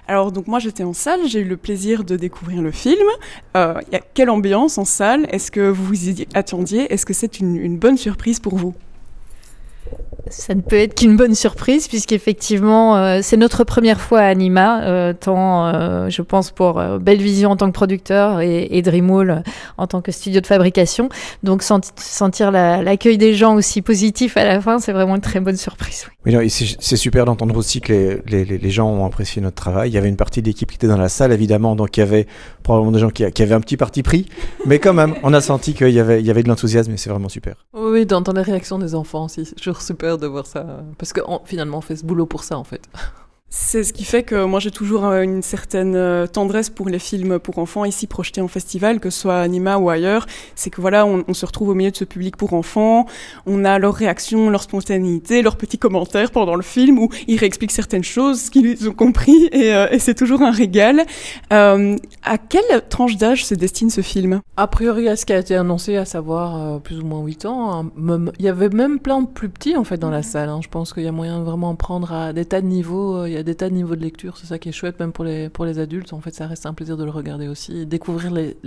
Alors donc moi j'étais en salle, j'ai eu le plaisir de découvrir le film. Quelle ambiance en salle? Est-ce que vous vous y attendiez? Est-ce que c'est une bonne surprise pour vous? Ça ne peut être qu'une bonne surprise puisqu'effectivement c'est notre première fois à Anima, tant je pense pour Belle Vision en tant que producteur et Dreamwall en tant que studio de fabrication. Donc sentir l'accueil des gens aussi positif à la fin, c'est vraiment une très bonne surprise. Oui. Oui, non, c'est super d'entendre aussi que les gens ont apprécié notre travail. Il y avait une partie de l'équipe qui était dans la salle évidemment, donc il y avait probablement des gens qui avaient un petit parti pris, mais quand même on a senti qu'il y avait de l'enthousiasme et c'est vraiment super. Oui, d'entendre les réactions des enfants aussi, c'est toujours super de voir ça, parce que finalement on fait ce boulot pour ça en fait. C'est ce qui fait que moi j'ai toujours une certaine tendresse pour les films pour enfants ici projetés en festival, que ce soit à Anima ou ailleurs. C'est que voilà, on se retrouve au milieu de ce public pour enfants, on a leurs réactions, leur spontanéité, leurs petits commentaires pendant le film où ils réexpliquent certaines choses, ce qu'ils ont compris et c'est toujours un régal. À quelle tranche d'âge se destine ce film? A priori à ce qui a été annoncé, à savoir plus ou moins 8 ans, hein. Il y avait même plein de plus petits en fait dans la salle, hein. Je pense qu'il y a moyen de vraiment prendre à des tas de niveaux, il y a des tas de niveaux de lecture, c'est ça qui est chouette, même pour les adultes. En fait, ça reste un plaisir de le regarder aussi et découvrir la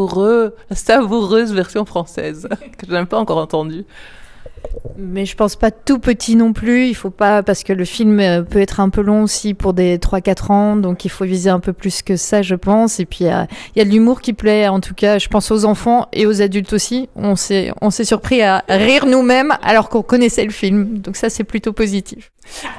savoureuse version française que je n'ai pas encore entendue. Mais je pense pas tout petit non plus, il faut pas, parce que le film peut être un peu long aussi pour des 3-4 ans, donc il faut viser un peu plus que ça, je pense. Et puis il y a de l'humour qui plaît, en tout cas, je pense aux enfants et aux adultes aussi. On s'est surpris à rire nous-mêmes alors qu'on connaissait le film, donc ça c'est plutôt positif.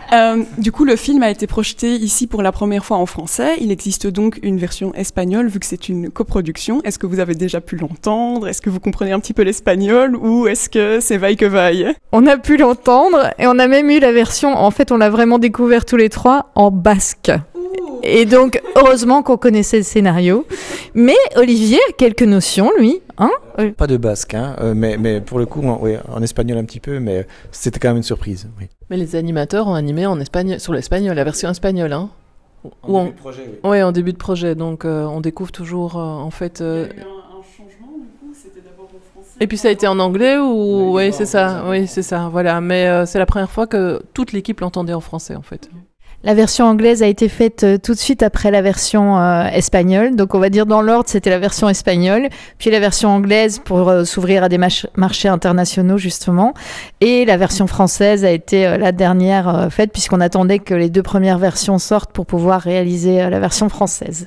Du coup, le film a été projeté ici pour la première fois en français. Il existe donc une version espagnole, vu que c'est une coproduction. Est-ce que vous avez déjà pu l'entendre? Est-ce que vous comprenez un petit peu l'espagnol ou est-ce que c'est vaille que vaille? On a pu l'entendre et on a même eu la version, en fait, on l'a vraiment découvert tous les trois en basque. Et donc, heureusement qu'on connaissait le scénario. Mais Olivier a quelques notions, lui. Hein? Pas de basque, hein, mais pour le coup, en espagnol un petit peu, mais c'était quand même une surprise. Oui. Mais les animateurs ont animé en espagnol, sur l'espagnol, la version espagnole. Hein, en début de projet, oui. Oui, en début de projet. Donc, on découvre toujours, en fait... Il y a eu un changement, du coup, c'était d'abord en français. Et puis ça a été en anglais ou... Oui, c'est ça. Oui, c'est ça. Voilà. Mais c'est la première fois que toute l'équipe l'entendait en français, en fait. La version anglaise a été faite tout de suite après la version espagnole. Donc on va dire dans l'ordre, c'était la version espagnole, puis la version anglaise pour s'ouvrir à des marchés internationaux justement. Et la version française a été la dernière faite puisqu'on attendait que les 2 premières versions sortent pour pouvoir réaliser la version française.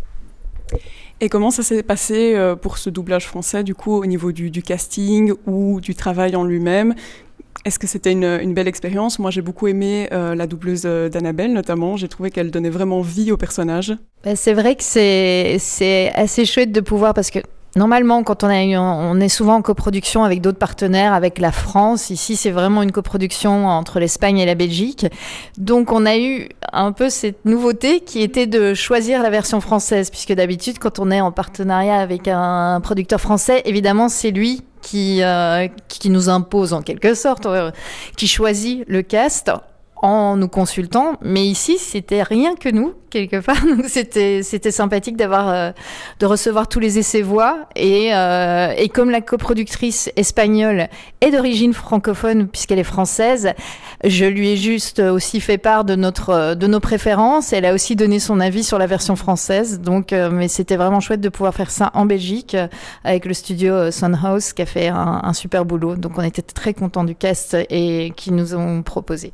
Et comment ça s'est passé pour ce doublage français, du coup, au niveau du casting ou du travail en lui-même? Est-ce que c'était une belle expérience? Moi, j'ai beaucoup aimé la doubleuse d'Annabelle, notamment. J'ai trouvé qu'elle donnait vraiment vie au personnage. C'est vrai que c'est assez chouette de pouvoir, parce que normalement, quand on est souvent en coproduction avec d'autres partenaires, avec la France. Ici, c'est vraiment une coproduction entre l'Espagne et la Belgique. Donc, on a eu un peu cette nouveauté qui était de choisir la version française, puisque d'habitude, quand on est en partenariat avec un producteur français, évidemment, c'est lui qui nous impose en quelque sorte, qui choisit le cast en nous consultant, mais ici c'était rien que nous quelque part, donc c'était sympathique de recevoir tous les essais voix et comme la coproductrice espagnole est d'origine francophone puisqu'elle est française, je lui ai juste aussi fait part de nos préférences. Elle a aussi donné son avis sur la version française, donc mais c'était vraiment chouette de pouvoir faire ça en Belgique avec le studio Soundhouse qui a fait un super boulot, donc on était très contents du cast et qui nous ont proposé.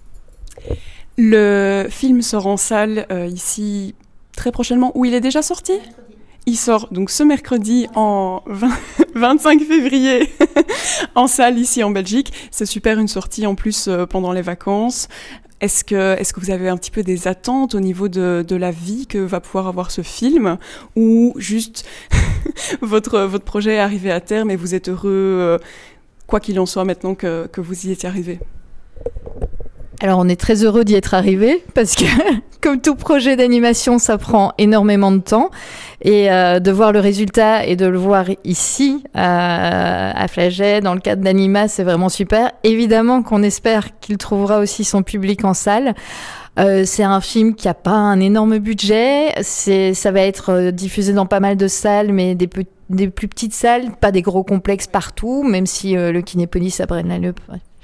Le film sort en salle ici très prochainement, où il est déjà sorti ? Il sort donc ce mercredi en 25 février en salle ici en Belgique. C'est super, une sortie en plus pendant les vacances. Est-ce que vous avez un petit peu des attentes au niveau de la vie que va pouvoir avoir ce film, ou juste votre projet est arrivé à terme et vous êtes heureux quoi qu'il en soit maintenant que vous y êtes arrivé ? Alors, on est très heureux d'y être arrivé parce que, comme tout projet d'animation, ça prend énormément de temps. Et de voir le résultat et de le voir ici, à Flaget, dans le cadre d'Anima, c'est vraiment super. Évidemment qu'on espère qu'il trouvera aussi son public en salle. C'est un film qui n'a pas un énorme budget. Ça va être diffusé dans pas mal de salles, mais des plus petites salles, pas des gros complexes partout, même si le Kinépolis à Braine-l'Alleud,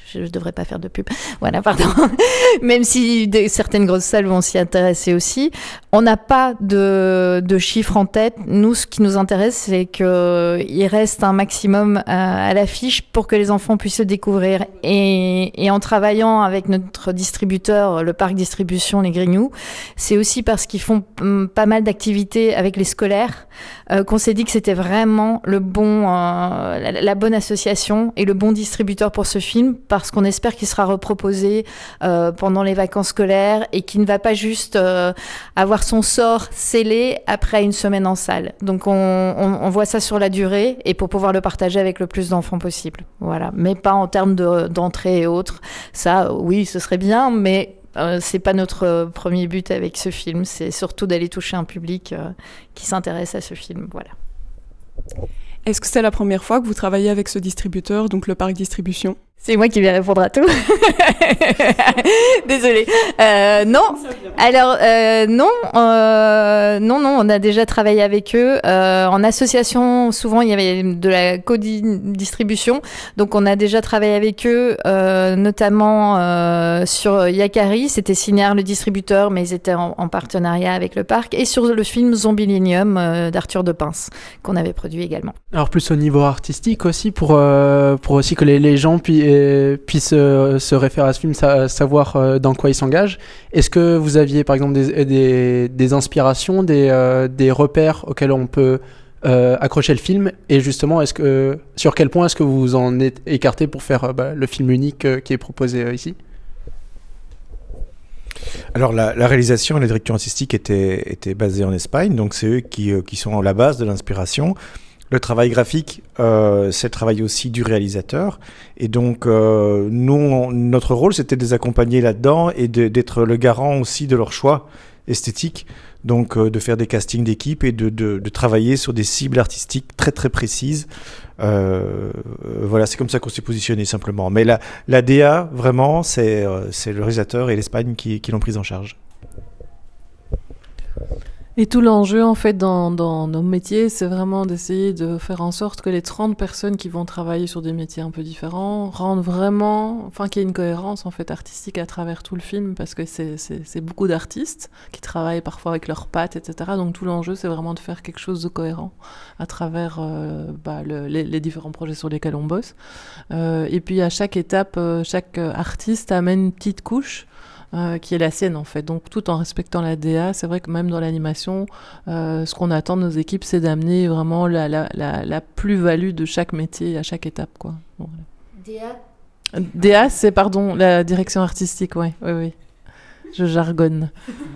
je ne devrais pas faire de pub. Voilà, pardon. Même si certaines grosses salles vont s'y intéresser aussi. On n'a pas de chiffres en tête. Nous, ce qui nous intéresse, c'est qu'il reste un maximum à l'affiche pour que les enfants puissent se découvrir. Et en travaillant avec notre distributeur, le parc distribution Les Grignoux, c'est aussi parce qu'ils font pas mal d'activités avec les scolaires qu'on s'est dit que c'était vraiment la bonne association et le bon distributeur pour ce film, parce qu'on espère qu'il sera reproposé pendant les vacances scolaires et qu'il ne va pas juste avoir son sort scellé après une semaine en salle. Donc on voit ça sur la durée et pour pouvoir le partager avec le plus d'enfants possible. Voilà, mais pas en termes d'entrée et autres. Ça, oui, ce serait bien, mais c'est pas notre premier but avec ce film. C'est surtout d'aller toucher un public qui s'intéresse à ce film. Voilà. Est-ce que c'est la première fois que vous travaillez avec ce distributeur, donc le parc distribution ? C'est moi qui vais répondre à tout. Désolée. Non. Alors non, on a déjà travaillé avec eux en association. Souvent, il y avait de la co-distribution, donc on a déjà travaillé avec eux, notamment sur Yakari. C'était Cinéar le distributeur, mais ils étaient en partenariat avec le parc, et sur le film Zombilenium d'Arthur de Pince qu'on avait produit également. Alors plus au niveau artistique aussi, pour aussi que les gens puissent se référer à ce film, savoir dans quoi ils s'engagent. Est-ce que vous aviez par exemple des inspirations, des repères auxquels on peut accrocher le film, et justement sur quel point est-ce que vous vous en êtes écarté pour faire le film unique qui est proposé ici ? Alors la réalisation et la direction artistique étaient basées en Espagne, donc c'est eux qui sont à la base de l'inspiration. Le travail graphique, c'est le travail aussi du réalisateur. Et donc, notre rôle, c'était de les accompagner là-dedans et d'être le garant aussi de leur choix esthétique. Donc, de faire des castings d'équipe et de travailler sur des cibles artistiques très, très précises. Voilà, c'est comme ça qu'on s'est positionné simplement. Mais la DA, vraiment, c'est le réalisateur et l'Espagne qui l'ont prise en charge. Et tout l'enjeu, en fait, dans nos métiers, c'est vraiment d'essayer de faire en sorte que les 30 personnes qui vont travailler sur des métiers un peu différents rendent vraiment, qu'il y ait une cohérence, en fait, artistique à travers tout le film, parce que c'est beaucoup d'artistes qui travaillent parfois avec leurs pattes, etc. Donc tout l'enjeu, c'est vraiment de faire quelque chose de cohérent à travers les différents projets sur lesquels on bosse. Et puis à chaque étape, chaque artiste amène une petite couche qui est la sienne en fait, donc tout en respectant la DA. C'est vrai que même dans l'animation, ce qu'on attend de nos équipes, c'est d'amener vraiment la plus-value de chaque métier à chaque étape, quoi. Bon, voilà. DA, c'est la direction artistique, oui. Je jargonne.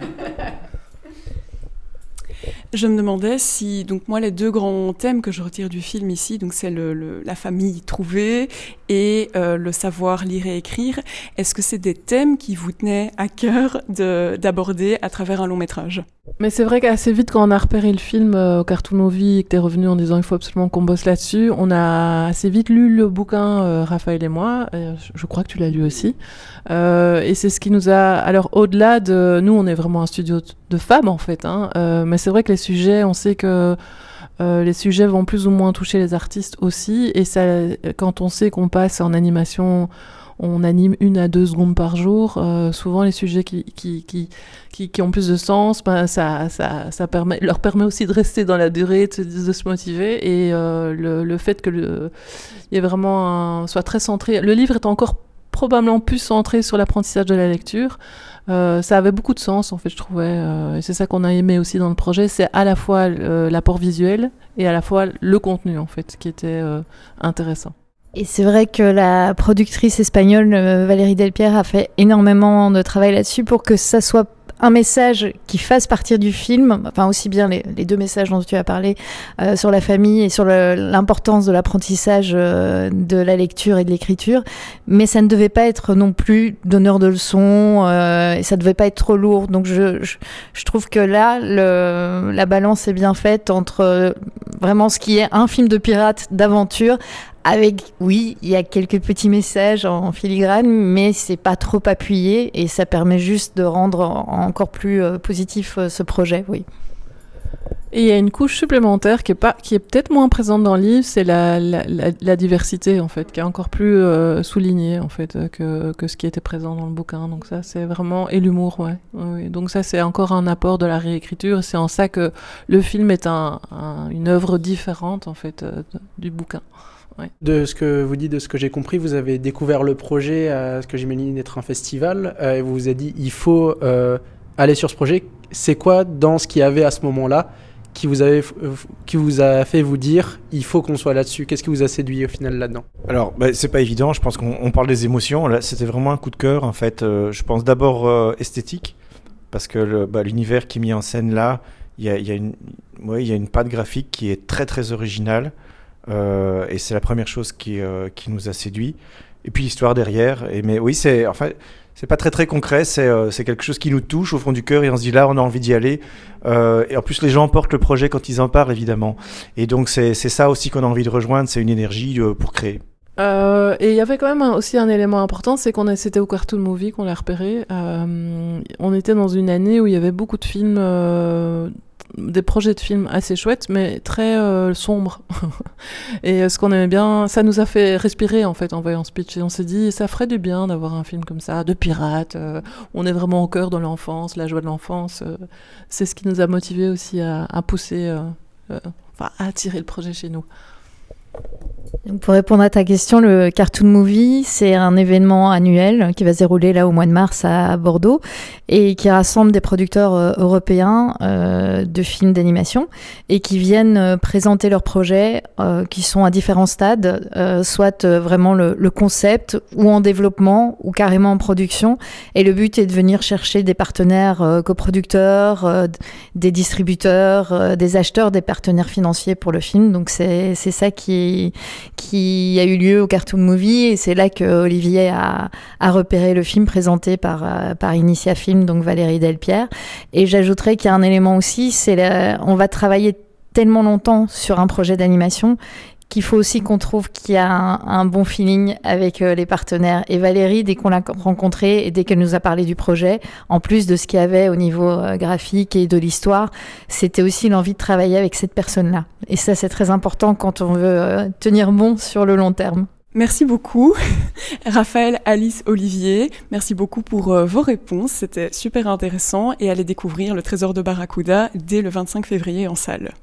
Je me demandais si, donc moi, les deux grands thèmes que je retire du film ici, donc c'est la famille trouvée et le savoir lire et écrire. Est-ce que c'est des thèmes qui vous tenaient à cœur d'aborder à travers un long métrage ? Mais c'est vrai qu'assez vite, quand on a repéré le film au Cartoon Movie et que t'es revenu en disant il faut absolument qu'on bosse là-dessus, on a assez vite lu le bouquin, Raphaël et moi. Je crois que tu l'as lu aussi. Et c'est ce qui nous a... Alors, au-delà de... Nous, on est vraiment un studio de femmes, en fait. Mais c'est vrai que les sujets, on sait que les sujets vont plus ou moins toucher les artistes aussi. Et ça, quand on sait qu'on passe en animation... On anime 1 à 2 secondes par jour. Souvent, les sujets qui ont plus de sens, ça leur permet aussi de rester dans la durée, de se motiver. Et le fait que il y ait vraiment soit très centré. Le livre est encore probablement plus centré sur l'apprentissage de la lecture. Ça avait beaucoup de sens, en fait, je trouvais. Et c'est ça qu'on a aimé aussi dans le projet. C'est à la fois l'apport visuel et à la fois le contenu, en fait, qui était intéressant. Et c'est vrai que la productrice espagnole Valérie Delpierre a fait énormément de travail là-dessus pour que ça soit un message qui fasse partir du film, enfin aussi bien les deux messages dont tu as parlé sur la famille et sur l'importance de l'apprentissage de la lecture et de l'écriture, mais ça ne devait pas être non plus donneur de leçons et ça ne devait pas être trop lourd. Donc je trouve que là, la balance est bien faite entre vraiment ce qui est un film de pirate, d'aventure, avec, oui, il y a quelques petits messages en filigrane, mais c'est pas trop appuyé et ça permet juste de rendre encore plus positif ce projet, oui. Et il y a une couche supplémentaire qui est peut-être moins présente dans le livre, c'est la diversité en fait, qui est encore plus soulignée en fait que ce qui était présent dans le bouquin. Donc ça c'est vraiment, et l'humour, ouais. Oui. Donc ça c'est encore un apport de la réécriture. C'est en ça que le film est une œuvre différente en fait du bouquin. Ouais. De ce que vous dites, de ce que j'ai compris, vous avez découvert le projet à ce que j'imagine être un festival, et vous vous avez dit il faut aller sur ce projet. C'est quoi dans ce qu'il y avait à ce moment-là qui vous a fait vous dire il faut qu'on soit là-dessus? Qu'est-ce qui vous a séduit au final là-dedans? Alors, c'est pas évident, je pense qu'on parle des émotions. Là, c'était vraiment un coup de cœur, en fait. Je pense d'abord esthétique, parce que l'univers qui est mis en scène là, il y a une patte graphique qui est très très originale, et c'est la première chose qui nous a séduit. Et puis l'histoire derrière. Mais oui, c'est pas très très concret, c'est quelque chose qui nous touche au fond du cœur et on se dit là on a envie d'y aller. Et en plus les gens portent le projet quand ils en parlent évidemment. Et donc c'est ça aussi qu'on a envie de rejoindre, c'est une énergie pour créer. Et il y avait quand même aussi un élément important, c'est c'était au Cartoon Movie qu'on l'a repéré. On était dans une année où il y avait beaucoup de films, des projets de films assez chouettes, mais très sombres. Et ce qu'on aimait bien, ça nous a fait respirer en fait en voyant ce pitch. Et on s'est dit, ça ferait du bien d'avoir un film comme ça, de pirates. On est vraiment au cœur de l'enfance, la joie de l'enfance. C'est ce qui nous a motivés aussi à pousser, à attirer le projet chez nous. Donc pour répondre à ta question, le Cartoon Movie, c'est un événement annuel qui va se dérouler là au mois de mars à Bordeaux et qui rassemble des producteurs européens de films d'animation et qui viennent présenter leurs projets qui sont à différents stades, soit vraiment le concept ou en développement ou carrément en production. Et le but est de venir chercher des partenaires coproducteurs, des distributeurs, des acheteurs, des partenaires financiers pour le film. Donc c'est ça qui a eu lieu au Cartoon Movie et c'est là que Olivier a repéré le film présenté par Initia Film, donc Valérie Delpierre. Et j'ajouterais qu'il y a un élément aussi, on va travailler tellement longtemps sur un projet d'animation qu'il faut aussi qu'on trouve qu'il y a un bon feeling avec les partenaires. Et Valérie, dès qu'on l'a rencontrée et dès qu'elle nous a parlé du projet, en plus de ce qu'il y avait au niveau graphique et de l'histoire, c'était aussi l'envie de travailler avec cette personne-là. Et ça, c'est très important quand on veut tenir bon sur le long terme. Merci beaucoup, Raphaël, Alice, Olivier. Merci beaucoup pour vos réponses. C'était super intéressant et allez découvrir Le Trésor de Barracuda dès le 25 février en salle.